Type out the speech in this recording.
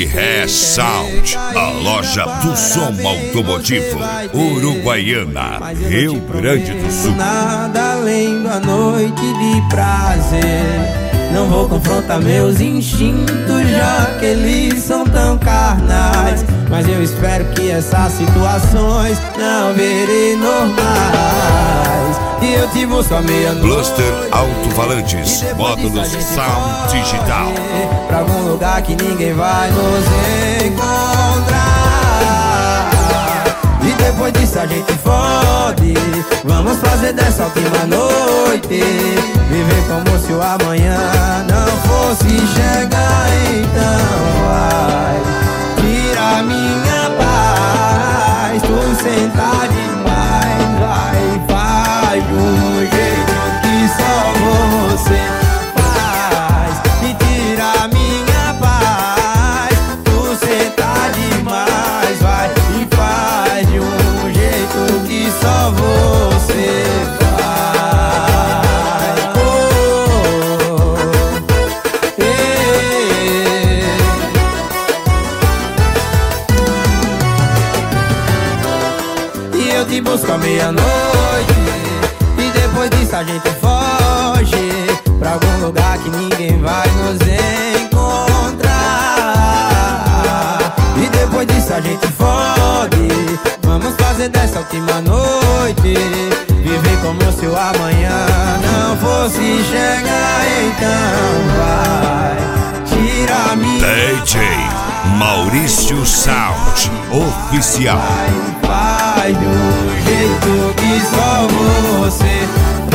Ré Sound, a loja do som automotivo, Uruguaiana, Rio Grande do Sul. Nada além da noite de prazer. Não vou confrontar meus instintos, já que eles são tão carnais. Mas eu espero que essas situações não virem normais. E eu te busco à meia-noite, Bluster Alto-Falantes, módulos Sound Digital. pra algum lugar que ninguém vai nos encontrar. E depois disso a gente fode. Vamos fazer dessa última noite viver como se o amanhã não fosse chegar. Então vai, tira minha paz. Tu senta demais, vai, faz de um jeito que só você faz. E tira minha paz. Tu senta demais, vai, e faz de um jeito que só você faz. E eu te busco à meia-noite, e depois disso a gente foge pra algum lugar que ninguém vai nos encontrar. E depois disso a gente fode. Vamos fazer dessa última noite viver como se o amanhã não fosse chegar. Então vai, tira minha DJ Maurício Sound Oficial. Vai, faz de um jeito que só você